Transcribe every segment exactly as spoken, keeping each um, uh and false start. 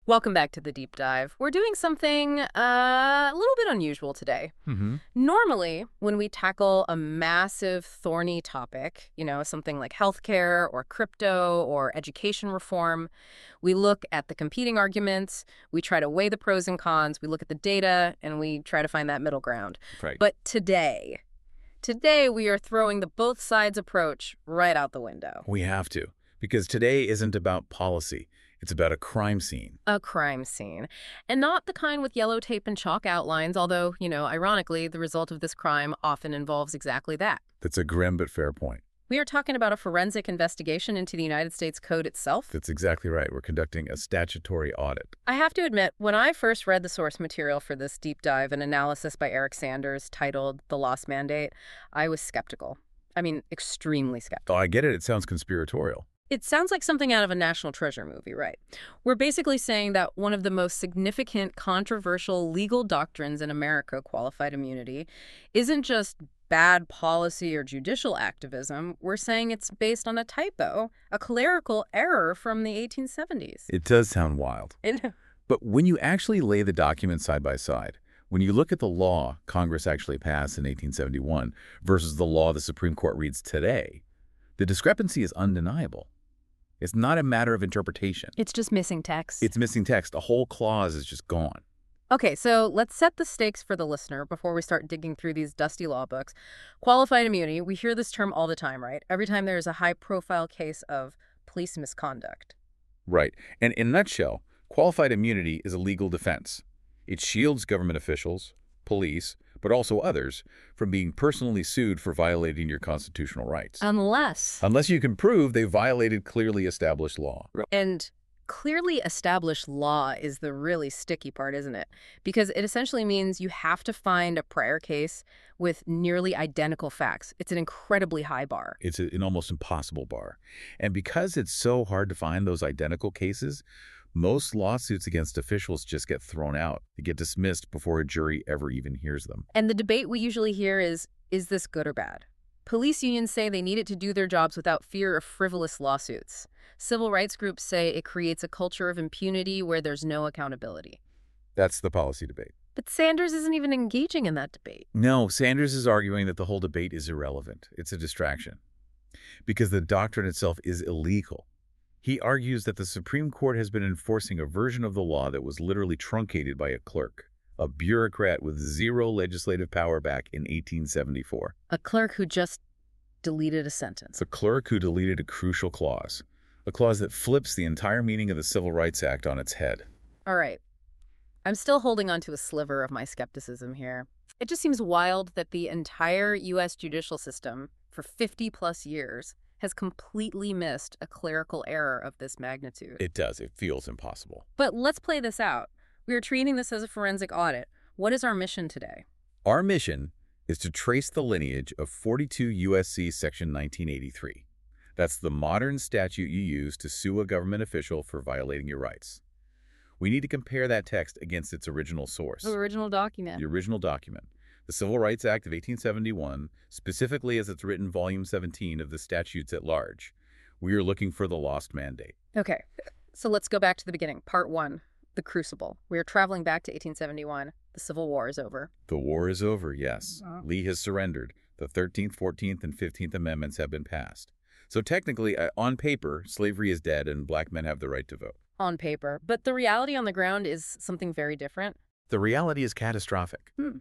Welcome back to the deep dive. We're doing something uh, a little bit unusual today. Mm-hmm. Normally, when we tackle a massive, thorny topic, you know, something like healthcare or crypto or education reform, we look at the competing arguments, we try to weigh the pros and cons, we look at the data, and we try to find that middle ground. Right. But today, today we are throwing the both sides approach right out the window. We have to, because today isn't about policy. It's about a crime scene. A crime scene. And not the kind with yellow tape and chalk outlines, although, you know, ironically, the result of this crime often involves exactly that. That's a grim but fair point. We are talking about a forensic investigation into the United States Code itself. That's exactly right. We're conducting a statutory audit. I have to admit, when I first read the source material for this deep dive, an analysis by Eric Sanders titled The Lost Mandate, I was skeptical. I mean, extremely skeptical. Oh, I get it. It sounds conspiratorial. It sounds like something out of a National Treasure movie, right? We're basically saying that one of the most significant, controversial legal doctrines in America, qualified immunity, isn't just bad policy or judicial activism. We're saying it's based on a typo, a clerical error from the eighteen seventies. It does sound wild. It, But when you actually lay the documents side by side, when you look at the law Congress actually passed in eighteen seventy-one versus the law the Supreme Court reads today, the discrepancy is undeniable. It's not a matter of interpretation. it's just missing text. It's missing text. A whole clause is just gone. Okay, so let's set the stakes for the listener before we start digging through these dusty law books. Qualified immunity, we hear this term all the time, right? Every time there's a high-profile case of police misconduct. Right. And in a nutshell, qualified immunity is a legal defense. It shields government officials, police, but also others from being personally sued for violating your constitutional rights. Unless... Unless you can prove they violated clearly established law. And clearly established law is the really sticky part, isn't it? Because it essentially means you have to find a prior case with nearly identical facts. It's an incredibly high bar. It's a- an almost impossible bar. And because it's so hard to find those identical cases, most lawsuits against officials just get thrown out. They get dismissed before a jury ever even hears them. And the debate we usually hear is, is this good or bad? Police unions say they need it to do their jobs without fear of frivolous lawsuits. Civil rights groups say it creates a culture of impunity where there's no accountability. That's the policy debate. But Sanders isn't even engaging in that debate. No, Sanders is arguing that the whole debate is irrelevant. It's a distraction. Because the doctrine itself is illegal. He argues that the Supreme Court has been enforcing a version of the law that was literally truncated by a clerk, a bureaucrat with zero legislative power back in eighteen seventy-four. A clerk who just deleted a sentence. The clerk who deleted a crucial clause, a clause that flips the entire meaning of the Civil Rights Act on its head. All right. I'm still holding on to a sliver of my skepticism here. It just seems wild that the entire U S judicial system for fifty plus years has completely missed a clerical error of this magnitude. It does. It feels impossible. But let's play this out. We are treating this as a forensic audit. What is our mission today? Our mission is to trace the lineage of forty-two U S C Section nineteen eighty-three. That's the modern statute you use to sue a government official for violating your rights. We need to compare that text against its original source. The original document. The original document. The Civil Rights Act of eighteen seventy-one, specifically as it's written Volume seventeen of the Statutes at Large. We are looking for the lost mandate. Okay, so let's go back to the beginning. Part one, the crucible. We are traveling back to eighteen seventy-one. The Civil War is over. The war is over, yes. Wow. Lee has surrendered. The thirteenth, fourteenth, and fifteenth Amendments have been passed. So technically, uh, on paper, slavery is dead and black men have the right to vote. On paper. But the reality on the ground is something very different. The reality is catastrophic. Hmm.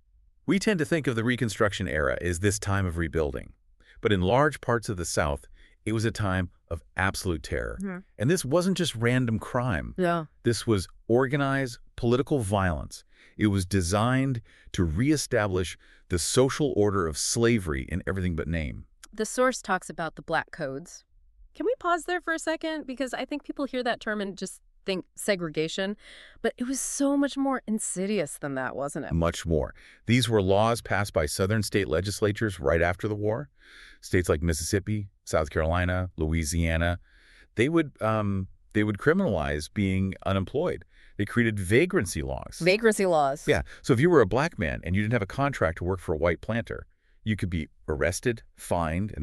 We tend to think of the Reconstruction era as this time of rebuilding. But in large parts of the South, it was a time of absolute terror. Mhm. And this wasn't just random crime. Yeah. This was organized political violence. It was designed to reestablish the social order of slavery in everything but name. The source talks about the black codes. Can we pause there for a second? Because I think people hear that term and just think segregation, but it was so much more insidious than that, wasn't it? Much more. These were laws passed by Southern state legislatures right after the war. States like Mississippi, South Carolina, Louisiana, they would um, they would criminalize being unemployed. They created vagrancy laws. Vagrancy laws. Yeah. So if you were a black man and you didn't have a contract to work for a white planter, you could be arrested, fined, and then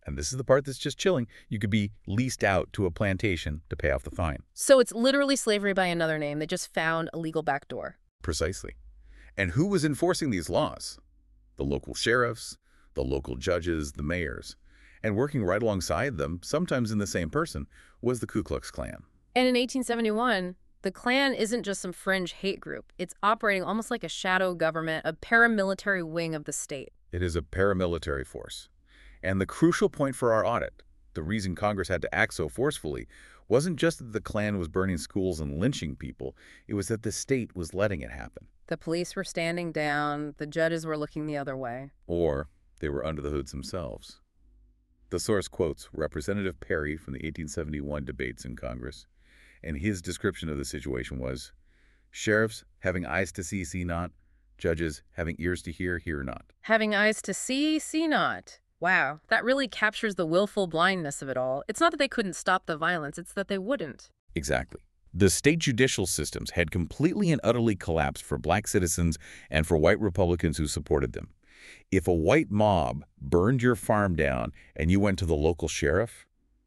And this is the part that's just chilling. You could be leased out to a plantation to pay off the fine. So it's literally slavery by another name. They just found a legal backdoor. Precisely. And who was enforcing these laws? The local sheriffs, the local judges, the mayors. And working right alongside them, sometimes in the same person, was the Ku Klux Klan. And in eighteen seventy-one, the Klan isn't just some fringe hate group. It's operating almost like a shadow government, a paramilitary wing of the state. It is a paramilitary force. And the crucial point for our audit, the reason Congress had to act so forcefully, wasn't just that the Klan was burning schools and lynching people. It was that the state was letting it happen. The police were standing down. The judges were looking the other way. Or they were under the hoods themselves. The source quotes Representative Perry from the eighteen seventy-one debates in Congress, and his description of the situation was, sheriffs having eyes to see, see not. Judges having ears to hear, hear not. Having eyes to see, see not. Wow, that really captures the willful blindness of it all. It's not that they couldn't stop the violence, it's that they wouldn't. Exactly. The state judicial systems had completely and utterly collapsed for black citizens and for white Republicans who supported them. If a white mob burned your farm down and you went to the local sheriff,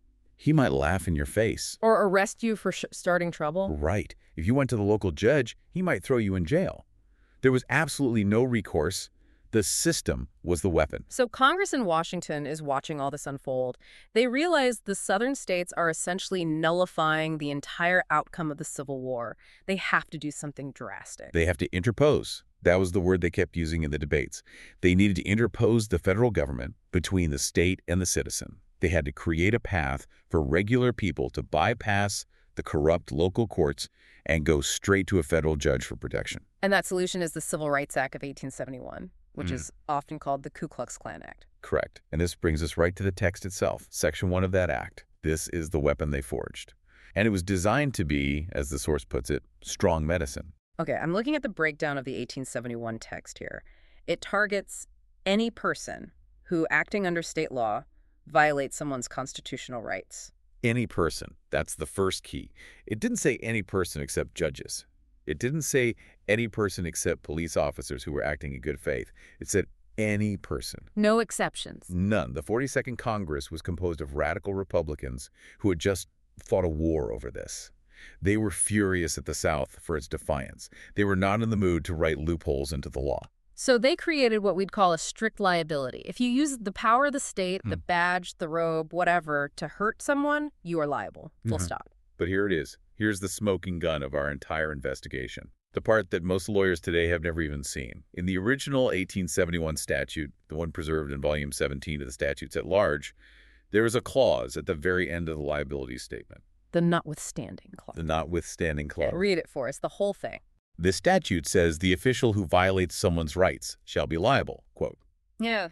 he might laugh in your face. Or arrest you for sh starting trouble. Right. If you went to the local judge, he might throw you in jail. There was absolutely no recourse. The system was the weapon. So Congress in Washington is watching all this unfold. They realize the southern states are essentially nullifying the entire outcome of the Civil War. They have to do something drastic. They have to interpose. That was the word they kept using in the debates. They needed to interpose the federal government between the state and the citizen. They had to create a path for regular people to bypass the corrupt local courts and go straight to a federal judge for protection. And that solution is the Civil Rights Act of eighteen seventy-one, which mm. is often called the Ku Klux Klan Act. Correct. And this brings us right to the text itself, Section one of that act. This is the weapon they forged. And it was designed to be, as the source puts it, strong medicine. Okay, I'm looking at the breakdown of the eighteen seventy-one text here. It targets any person who, acting under state law, violates someone's constitutional rights. Any person. That's the first key. It didn't say any person except judges. It didn't say any person except police officers who were acting in good faith. It said any person. No exceptions. None. The forty-second Congress was composed of radical Republicans who had just fought a war over this. They were furious at the South for its defiance. They were not in the mood to write loopholes into the law. So they created what we'd call a strict liability. If you use the power of the state, hmm. the badge, the robe, whatever, to hurt someone, you are liable. Full Mm-hmm. stop. But here it is. Here's the smoking gun of our entire investigation. The part that most lawyers today have never even seen. In the original eighteen seventy-one statute, the one preserved in Volume seventeen of the Statutes at Large, there is a clause at the very end of the liability statement. The notwithstanding clause. The notwithstanding clause. Yeah, read it for us, the whole thing. The statute says the official who violates someone's rights shall be liable, quote. Yeah.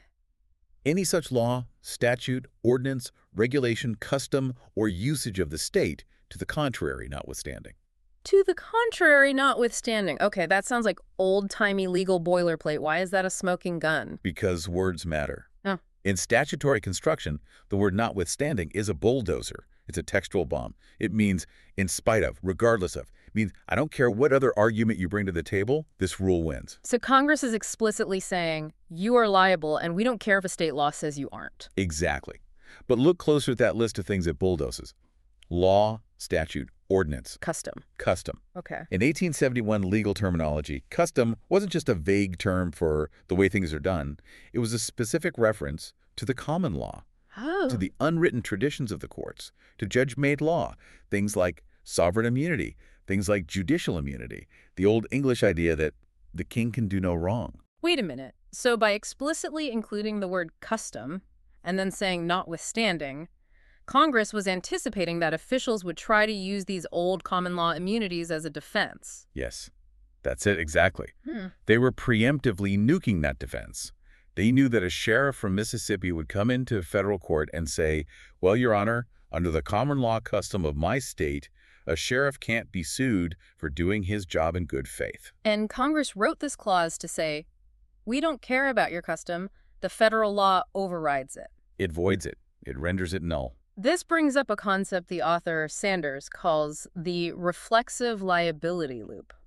Any such law, statute, ordinance, regulation, custom, or usage of the state to the contrary notwithstanding. To the contrary notwithstanding. Okay, that sounds like old-timey legal boilerplate. Why is that a smoking gun? Because words matter. Oh. In statutory construction, the word notwithstanding is a bulldozer. It's a textual bomb. It means in spite of, regardless of. It means I don't care what other argument you bring to the table, this rule wins. So Congress is explicitly saying you are liable, and we don't care if a state law says you aren't. Exactly. But look closer at that list of things it bulldozes. Law, statute, ordinance. Custom. Custom. Okay. In eighteen seventy-one legal terminology, custom wasn't just a vague term for the way things are done. It was a specific reference to the common law, Oh. to the unwritten traditions of the courts, to judge-made law, things like sovereign immunity, things like judicial immunity, the old English idea that the king can do no wrong. Wait a minute. So by explicitly including the word custom and then saying notwithstanding, Congress was anticipating that officials would try to use these old common law immunities as a defense. Yes, that's it exactly. Hmm. They were preemptively nuking that defense. They knew that a sheriff from Mississippi would come into federal court and say, well, Your Honor, under the common law custom of my state, a sheriff can't be sued for doing his job in good faith. And Congress wrote this clause to say, we don't care about your custom. The federal law overrides it. It voids it. It renders it null. This brings up a concept the author Sanders calls the reflexive liability loop.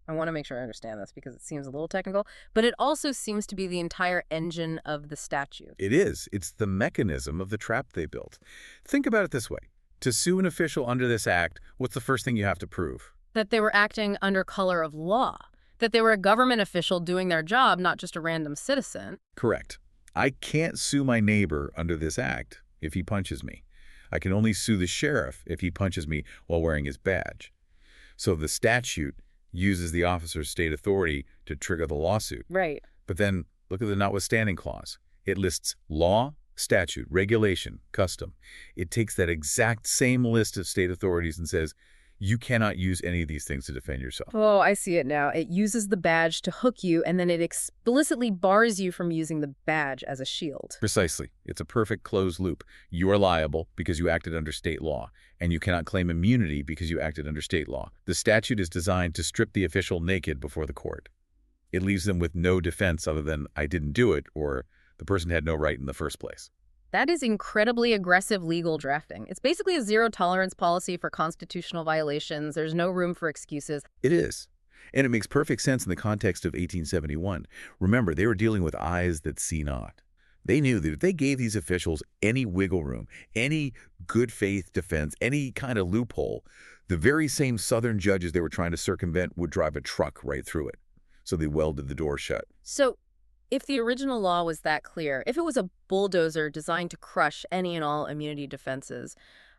I want to make sure I understand this because it seems a little technical, but it also seems to be the entire engine of the statute. It is. It's the mechanism of the trap they built. Think about it this way. To sue an official under this act, what's the first thing you have to prove? That they were acting under color of law, that they were a government official doing their job, not just a random citizen. Correct. I can't sue my neighbor under this act if he punches me. I can only sue the sheriff if he punches me while wearing his badge. So the statute uses the officer's state authority to trigger the lawsuit. Right. But then look at the notwithstanding clause. It lists law, statute, regulation, custom. It takes that exact same list of state authorities and says, you cannot use any of these things to defend yourself. Oh, I see it now. It uses the badge to hook you, and then it explicitly bars you from using the badge as a shield. Precisely. It's a perfect closed loop. You are liable because you acted under state law, and you cannot claim immunity because you acted under state law. The statute is designed to strip the official naked before the court. It leaves them with no defense other than, I didn't do it, or the person had no right in the first place. That is incredibly aggressive legal drafting. It's basically a zero-tolerance policy for constitutional violations. There's no room for excuses. It is. And it makes perfect sense in the context of eighteen seventy-one. Remember, they were dealing with eyes that see not. They knew that if they gave these officials any wiggle room, any good faith defense, any kind of loophole, the very same Southern judges they were trying to circumvent would drive a truck right through it. So they welded the door shut. So if the original law was that clear, if it was a bulldozer designed to crush any and all immunity defenses,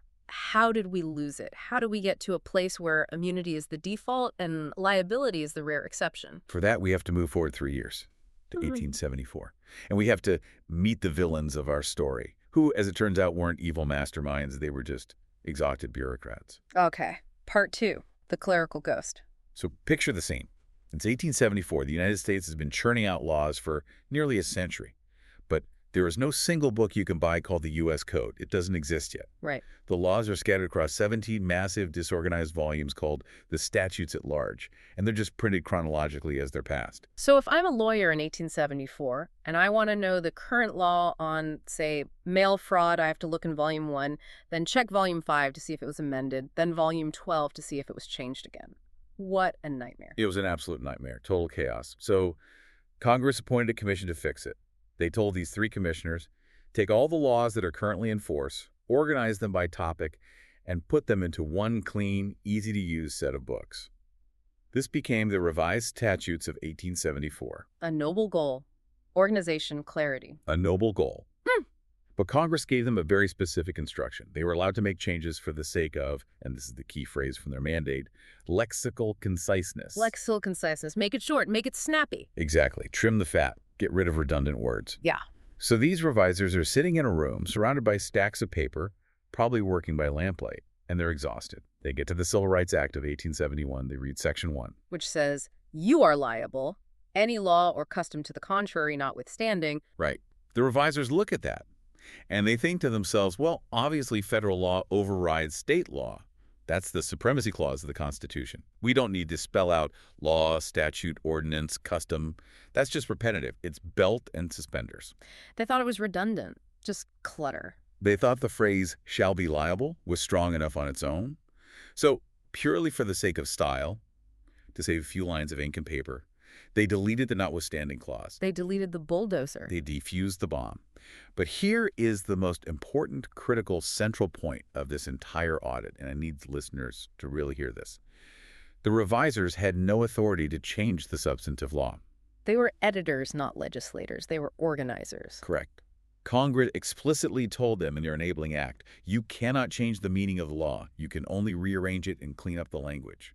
how did we lose it? How do we get to a place where immunity is the default and liability is the rare exception? For that, we have to move forward three years to eighteen seventy-four. And we have to meet the villains of our story, who, as it turns out, weren't evil masterminds. They were just exhausted bureaucrats. Okay. Part two, the clerical ghost. So picture the scene. Since eighteen seventy-four, the United States has been churning out laws for nearly a century. But there is no single book you can buy called the U S Code. It doesn't exist yet. Right. The laws are scattered across seventeen massive, disorganized volumes called the Statutes at Large, and they're just printed chronologically as they're passed. So if I'm a lawyer in eighteen seventy-four and I want to know the current law on, say, mail fraud, I have to look in volume one, then check volume five to see if it was amended, then volume twelve to see if it was changed again. What a nightmare. It was an absolute nightmare, total chaos. So Congress appointed a commission to fix it. They told these three commissioners, take all the laws that are currently in force, organize them by topic, and put them into one clean, easy-to-use set of books. This became the Revised Statutes of eighteen seventy-four. A noble goal. Organization clarity. A noble goal. But Congress gave them a very specific instruction. They were allowed to make changes for the sake of, and this is the key phrase from their mandate, lexical conciseness. Lexical conciseness. Make it short. Make it snappy. Exactly. Trim the fat. Get rid of redundant words. Yeah. So these revisers are sitting in a room surrounded by stacks of paper, probably working by lamplight, and they're exhausted. They get to the Civil Rights Act of eighteen seventy-one. They read Section one. Which says, you are liable, any law or custom to the contrary notwithstanding. Right. The revisers look at that. And they think to themselves, well, obviously federal law overrides state law. That's the supremacy clause of the Constitution. We don't need to spell out law, statute, ordinance, custom. That's just repetitive. It's belt and suspenders. They thought it was redundant, just clutter. They thought the phrase shall be liable was strong enough on its own. So purely for the sake of style, to save a few lines of ink and paper, they deleted the notwithstanding clause. They deleted the bulldozer. They defused the bomb. But here is the most important, critical, central point of this entire audit, and I need listeners to really hear this. The revisers had no authority to change the substantive law. They were editors, not legislators. They were organizers. Correct. Congress explicitly told them in their enabling act, you cannot change the meaning of the law. You can only rearrange it and clean up the language.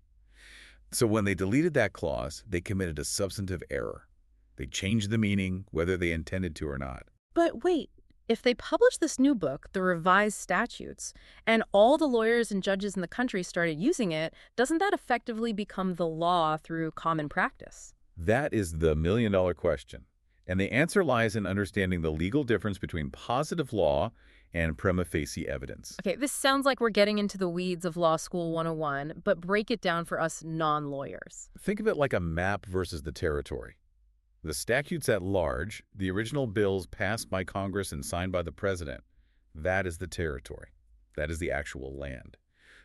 So when they deleted that clause, they committed a substantive error. They changed the meaning, whether they intended to or not. But wait, if they published this new book, the Revised Statutes, and all the lawyers and judges in the country started using it, doesn't that effectively become the law through common practice? That is the million-dollar question. And the answer lies in understanding the legal difference between positive law and prima facie evidence. Okay, this sounds like we're getting into the weeds of Law School one oh one, but break it down for us non-lawyers. Think of it like a map versus the territory. The statutes at large, the original bills passed by Congress and signed by the president, that is the territory. That is the actual land.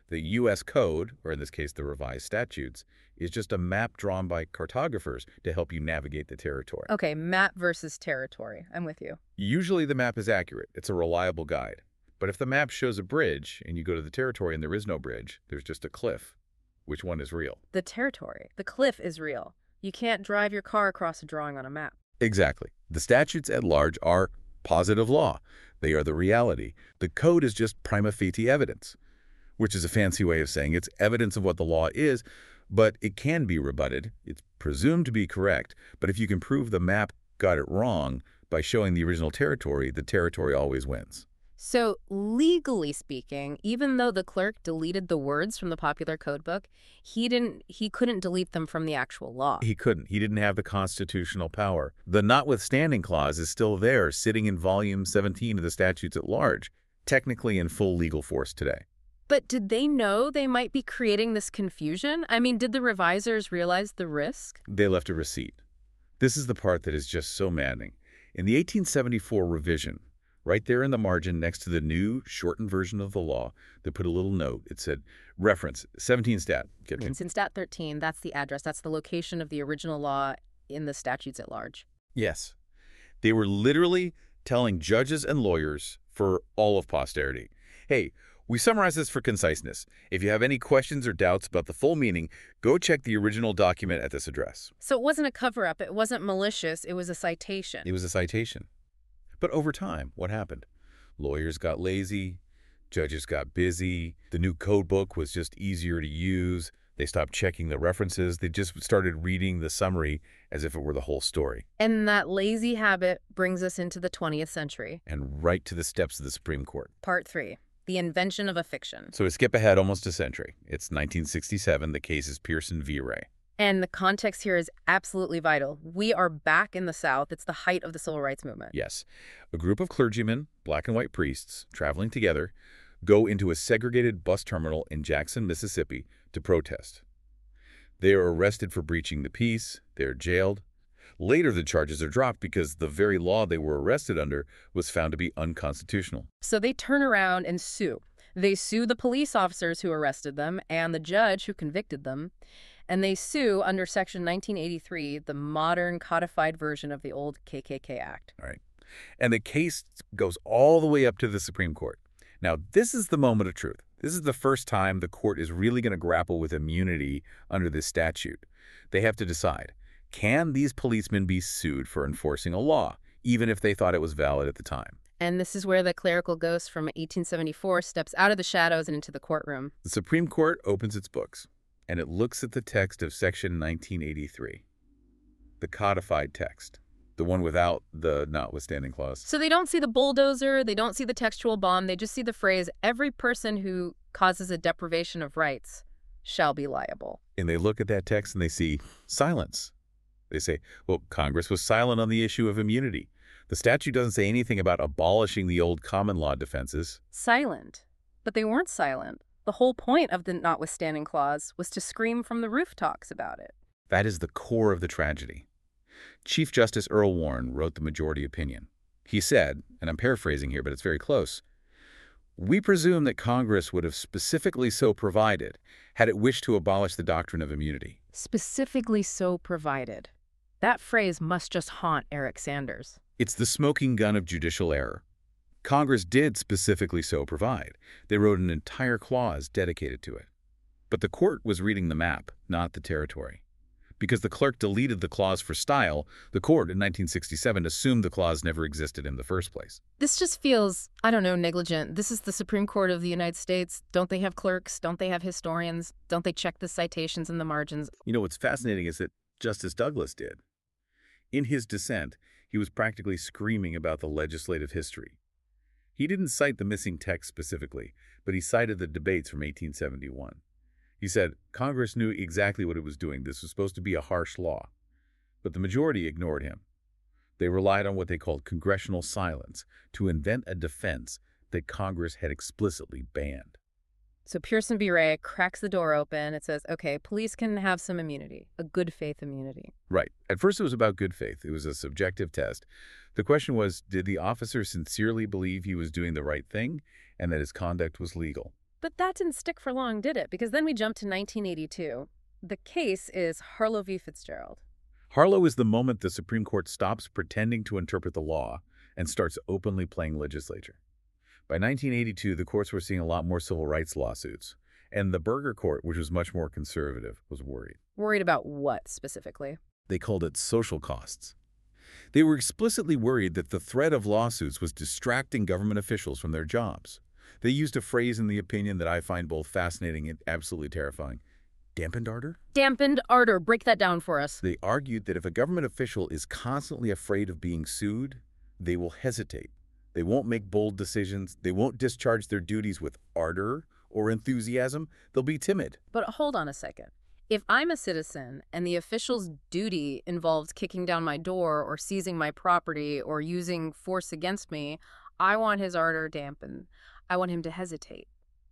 The U S Code, or in this case the revised statutes, is just a map drawn by cartographers to help you navigate the territory. Okay, map versus territory. I'm with you. Usually the map is accurate. It's a reliable guide. But if the map shows a bridge and you go to the territory and there is no bridge, there's just a cliff. Which one is real? The territory. The cliff is real. You can't drive your car across a drawing on a map. Exactly. The statutes at large are positive law. They are the reality. The code is just prima facie evidence, which is a fancy way of saying it's evidence of what the law is, but it can be rebutted. It's presumed to be correct, but if you can prove the map got it wrong by showing the original territory, the territory always wins. So, legally speaking, even though the clerk deleted the words from the popular codebook, he didn't he couldn't delete them from the actual law. He couldn't. He didn't have the constitutional power. The notwithstanding clause is still there, sitting in volume seventeen of the statutes at large, technically in full legal force today. But did they know they might be creating this confusion? I mean, did the revisers realize the risk? They left a receipt. This is the part that is just so maddening. In the eighteen seventy-four revision, right there in the margin next to the new shortened version of the law, they put a little note. It said, reference, seventeen stat. Get me? It's in stat thirteen. That's the address. That's the location of the original law in the statutes at large. Yes. They were literally telling judges and lawyers for all of posterity, hey, we summarize this for conciseness. If you have any questions or doubts about the full meaning, go check the original document at this address. So it wasn't a cover-up. It wasn't malicious. It was a citation. It was a citation. But over time, what happened? Lawyers got lazy. Judges got busy. The new code book was just easier to use. They stopped checking the references. They just started reading the summary as if it were the whole story. And that lazy habit brings us into the twentieth century. And right to the steps of the Supreme Court. Part three. The invention of a fiction. So we skip ahead almost a century. It's nineteen sixty-seven. The case is Pierson v. Ray. And the context here is absolutely vital. We are back in the South. It's the height of the civil rights movement. Yes. A group of clergymen, black and white priests, traveling together, go into a segregated bus terminal in Jackson, Mississippi, to protest. They are arrested for breaching the peace. They are jailed. Later, the charges are dropped because the very law they were arrested under was found to be unconstitutional. So they turn around and sue. They sue the police officers who arrested them and the judge who convicted them. And they sue under Section nineteen eighty-three, the modern codified version of the old K K K Act. All right. And the case goes all the way up to the Supreme Court. Now, this is the moment of truth. This is the first time the court is really going to grapple with immunity under this statute. They have to decide, can these policemen be sued for enforcing a law, even if they thought it was valid at the time? And this is where the clerical ghost from eighteen seventy-four steps out of the shadows and into the courtroom. The Supreme Court opens its books, and it looks at the text of Section nineteen eighty-three, the codified text, the one without the notwithstanding clause. So they don't see the bulldozer, they don't see the textual bomb, they just see the phrase, every person who causes a deprivation of rights shall be liable. And they look at that text and they see silence. They say, well, Congress was silent on the issue of immunity. The statute doesn't say anything about abolishing the old common law defenses. Silent. But they weren't silent. The whole point of the notwithstanding clause was to scream from the rooftops about it. That is the core of the tragedy. Chief Justice Earl Warren wrote the majority opinion. He said, and I'm paraphrasing here, but it's very close, "We presume that Congress would have specifically so provided had it wished to abolish the doctrine of immunity." Specifically so provided. That phrase must just haunt Eric Sanders. It's the smoking gun of judicial error. Congress did specifically so provide. They wrote an entire clause dedicated to it. But the court was reading the map, not the territory. Because the clerk deleted the clause for style, the court in nineteen sixty-seven assumed the clause never existed in the first place. This just feels, I don't know, negligent. This is the Supreme Court of the United States. Don't they have clerks? Don't they have historians? Don't they check the citations in the margins? You know, what's fascinating is that Justice Douglas did. In his dissent, he was practically screaming about the legislative history. He didn't cite the missing text specifically, but he cited the debates from eighteen seventy-one. He said, Congress knew exactly what it was doing. This was supposed to be a harsh law. But the majority ignored him. They relied on what they called congressional silence to invent a defense that Congress had explicitly banned. So Pierson v. Ray cracks the door open. It says, okay, police can have some immunity, a good faith immunity. Right. At first it was about good faith. It was a subjective test. The question was, did the officer sincerely believe he was doing the right thing and that his conduct was legal? But that didn't stick for long, did it? Because then we jump to nineteen eighty-two. The case is Harlow v. Fitzgerald. Harlow is the moment the Supreme Court stops pretending to interpret the law and starts openly playing legislature. By nineteen eighty-two, the courts were seeing a lot more civil rights lawsuits, and the Burger Court, which was much more conservative, was worried. Worried about what, specifically? They called it social costs. They were explicitly worried that the threat of lawsuits was distracting government officials from their jobs. They used a phrase in the opinion that I find both fascinating and absolutely terrifying. Dampened ardor? Dampened ardor. Break that down for us. They argued that if a government official is constantly afraid of being sued, they will hesitate. They won't make bold decisions. They won't discharge their duties with ardor or enthusiasm. They'll be timid. But hold on a second. If I'm a citizen and the official's duty involves kicking down my door or seizing my property or using force against me, I want his ardor dampened. I want him to hesitate.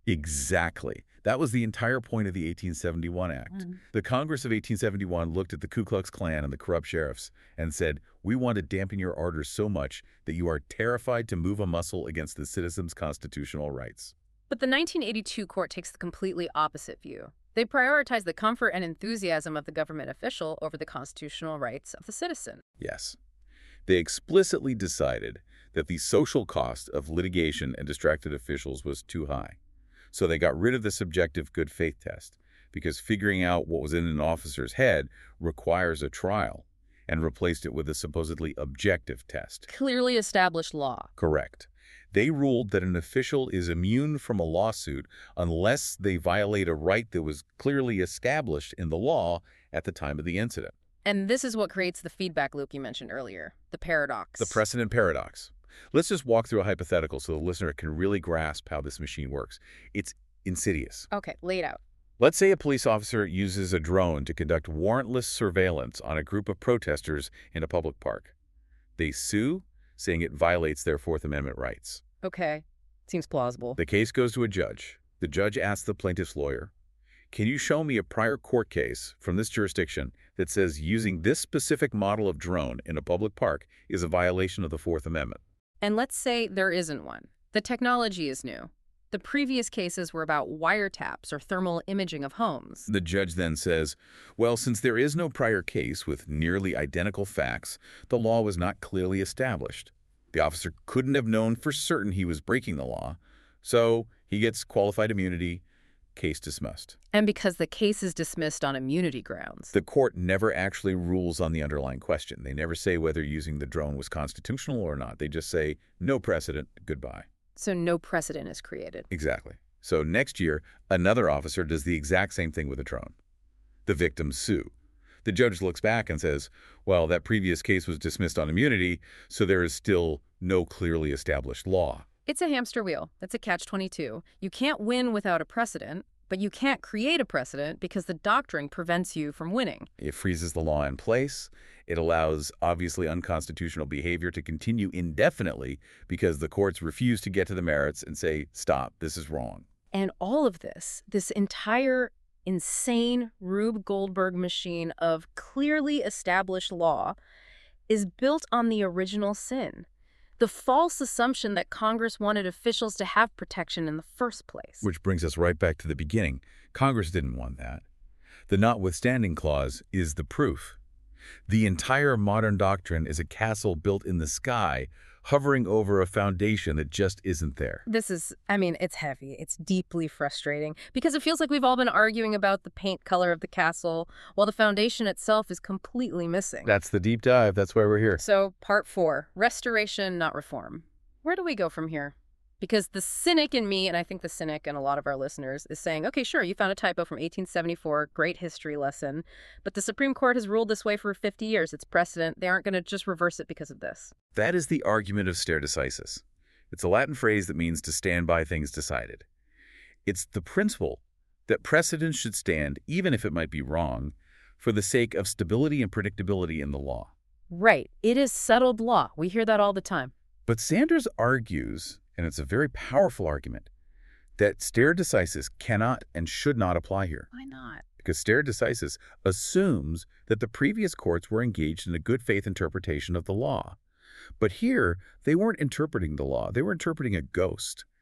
Exactly. That was the entire point of the eighteen seventy-one Act. Mm. The Congress of eighteen seventy-one looked at the Ku Klux Klan and the corrupt sheriffs and said, we want to dampen your ardor so much that you are terrified to move a muscle against the citizens' constitutional rights. But the nineteen eighty-two court takes the completely opposite view. They prioritize the comfort and enthusiasm of the government official over the constitutional rights of the citizen. Yes. They explicitly decided that the social cost of litigation and distracted officials was too high. So they got rid of the subjective good faith test, because figuring out what was in an officer's head requires a trial, and replaced it with a supposedly objective test. Clearly established law. Correct. They ruled that an official is immune from a lawsuit unless they violate a right that was clearly established in the law at the time of the incident. And this is what creates the feedback loop you mentioned earlier, the paradox. The precedent paradox. Let's just walk through a hypothetical so the listener can really grasp how this machine works. It's insidious. Okay, lay it out. Let's say a police officer uses a drone to conduct warrantless surveillance on a group of protesters in a public park. They sue, saying it violates their Fourth Amendment rights. Okay, seems plausible. The case goes to a judge. The judge asks the plaintiff's lawyer, can you show me a prior court case from this jurisdiction that says using this specific model of drone in a public park is a violation of the Fourth Amendment? And let's say there isn't one. The technology is new. The previous cases were about wiretaps or thermal imaging of homes. The judge then says, well, since there is no prior case with nearly identical facts, the law was not clearly established. The officer couldn't have known for certain he was breaking the law, so he gets qualified immunity, case dismissed. And because the case is dismissed on immunity grounds. The court never actually rules on the underlying question. They never say whether using the drone was constitutional or not. They just say, no precedent, goodbye. So no precedent is created. Exactly. So next year, another officer does the exact same thing with a drone. The victims sue. The judge looks back and says, well, that previous case was dismissed on immunity, so there is still no clearly established law. It's a hamster wheel. It's a catch twenty-two. You can't win without a precedent, but you can't create a precedent because the doctrine prevents you from winning. It freezes the law in place. It allows obviously unconstitutional behavior to continue indefinitely because the courts refuse to get to the merits and say, stop, this is wrong. And all of this, this entire insane Rube Goldberg machine of clearly established law, is built on the original sin. The false assumption that Congress wanted officials to have protection in the first place. Which brings us right back to the beginning. Congress didn't want that. The notwithstanding clause is the proof. The entire modern doctrine is a castle built in the sky, hovering over a foundation that just isn't there. This is, I mean, it's heavy. It's deeply frustrating because it feels like we've all been arguing about the paint color of the castle while the foundation itself is completely missing. That's the deep dive. That's why we're here. So, part four, restoration, not reform. Where do we go from here? Because the cynic in me, and I think the cynic in a lot of our listeners, is saying, okay, sure, you found a typo from eighteen seventy-four, great history lesson, but the Supreme Court has ruled this way for fifty years. It's precedent. They aren't going to just reverse it because of this. That is the argument of stare decisis. It's a Latin phrase that means to stand by things decided. It's the principle that precedent should stand, even if it might be wrong, for the sake of stability and predictability in the law. Right. It is settled law. We hear that all the time. But Sanders argues, and it's a very powerful argument, that stare decisis cannot and should not apply here. Why not? Because stare decisis assumes that the previous courts were engaged in a good faith interpretation of the law. But here, they weren't interpreting the law. They were interpreting a ghost.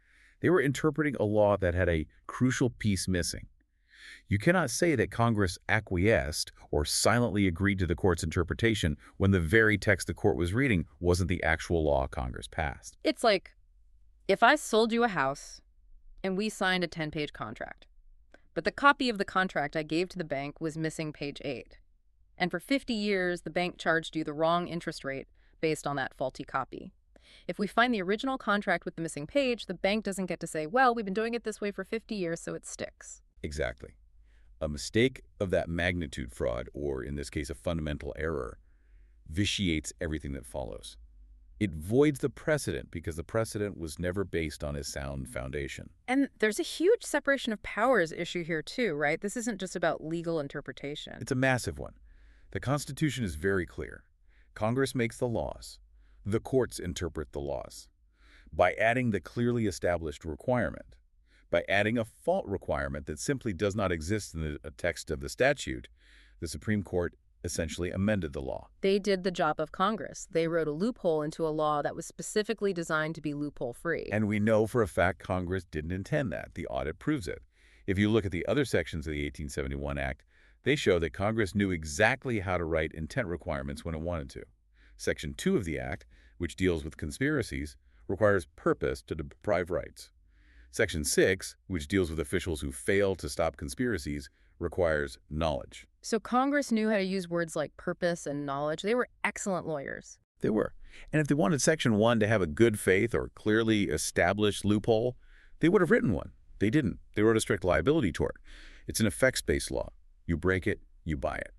They were interpreting a law that had a crucial piece missing. You cannot say that Congress acquiesced or silently agreed to the court's interpretation when the very text the court was reading wasn't the actual law Congress passed. It's like, if I sold you a house and we signed a ten-page contract, but the copy of the contract I gave to the bank was missing page eight, and for fifty years the bank charged you the wrong interest rate based on that faulty copy. If we find the original contract with the missing page, the bank doesn't get to say, well, we've been doing it this way for fifty years, so it sticks. Exactly. A mistake of that magnitude fraud, or in this case a fundamental error, vitiates everything that follows. It voids the precedent because the precedent was never based on a sound foundation. And there's a huge separation of powers issue here too, right? This isn't just about legal interpretation. It's a massive one. The Constitution is very clear. Congress makes the laws. The courts interpret the laws. By adding the clearly established requirement, by adding a fault requirement that simply does not exist in the text of the statute, the Supreme Court essentially amended the law. They did the job of Congress. They wrote a loophole into a law that was specifically designed to be loophole-free. And we know for a fact Congress didn't intend that. The audit proves it. If you look at the other sections of the eighteen seventy-one Act, they show that Congress knew exactly how to write intent requirements when it wanted to. Section two of the Act, which deals with conspiracies, requires purpose to deprive rights. Section six, which deals with officials who fail to stop conspiracies, requires knowledge. So Congress knew how to use words like purpose and knowledge. They were excellent lawyers. They were. And if they wanted Section one to have a good faith or clearly established loophole, they would have written one. They didn't. They wrote a strict liability tort. It's an effects-based law. You break it, you buy it.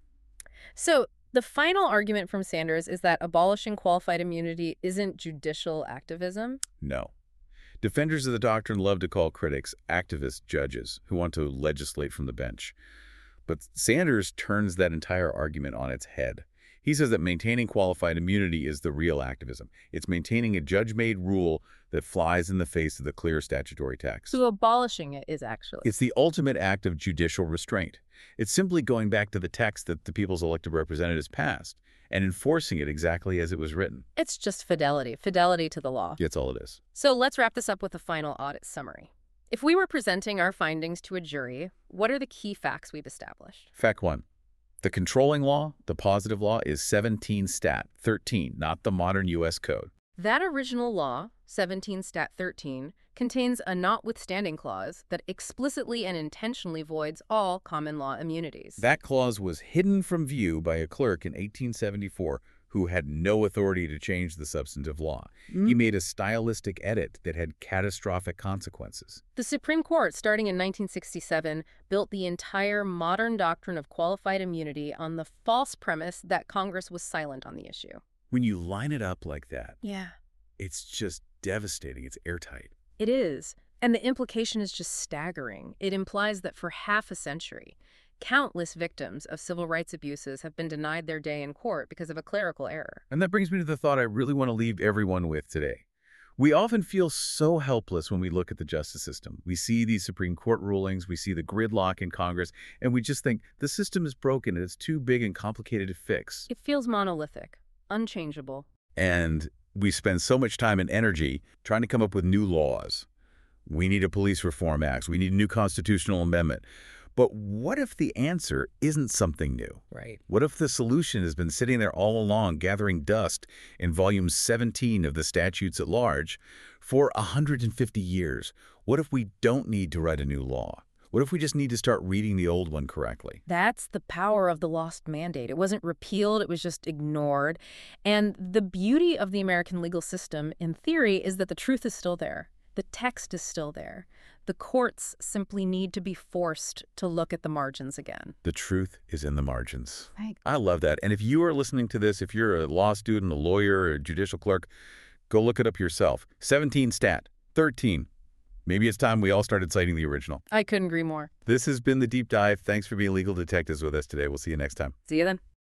So the final argument from Sanders is that abolishing qualified immunity isn't judicial activism? No. Defenders of the doctrine love to call critics activist judges who want to legislate from the bench. But Sanders turns that entire argument on its head. He says that maintaining qualified immunity is the real activism. It's maintaining a judge-made rule that flies in the face of the clear statutory text. So abolishing it is actually... It's the ultimate act of judicial restraint. It's simply going back to the text that the people's elected representatives passed and enforcing it exactly as it was written. It's just fidelity, fidelity to the law. That's all it is. So let's wrap this up with a final audit summary. If we were presenting our findings to a jury, what are the key facts we've established? Fact one. The controlling law, the positive law, is seventeen stat thirteen, not the modern U S Code. That original law, seventeen stat thirteen, contains a notwithstanding clause that explicitly and intentionally voids all common law immunities. That clause was hidden from view by a clerk in eighteen seventy-four who had no authority to change the substantive law. Mm. He made a stylistic edit that had catastrophic consequences. The Supreme Court, starting in nineteen sixty-seven, built the entire modern doctrine of qualified immunity on the false premise that Congress was silent on the issue. When you line it up like that, yeah, it's just devastating. It's airtight. It is. And the implication is just staggering. It implies that for half a century, countless victims of civil rights abuses have been denied their day in court because of a clerical error. And that brings me to the thought I really want to leave everyone with today. We often feel so helpless when we look at the justice system. We see these Supreme Court rulings, we see the gridlock in Congress, and we just think the system is broken and it's too big and complicated to fix. It feels monolithic, unchangeable. And we spend so much time and energy trying to come up with new laws. We need a police reform act. We need a new constitutional amendment. But what if the answer isn't something new? Right. What if the solution has been sitting there all along, gathering dust in volume seventeen of the statutes at large for one hundred fifty years? What if we don't need to write a new law? What if we just need to start reading the old one correctly? That's the power of the lost mandate. It wasn't repealed, it was just ignored. And the beauty of the American legal system, in theory, is that the truth is still there. The text is still there. The courts simply need to be forced to look at the margins again. The truth is in the margins. Right. I love that. And if you are listening to this, if you're a law student, a lawyer, or a judicial clerk, go look it up yourself. seventeen stat, thirteen. Maybe it's time we all started citing the original. I couldn't agree more. This has been The Deep Dive. Thanks for being legal detectives with us today. We'll see you next time. See you then.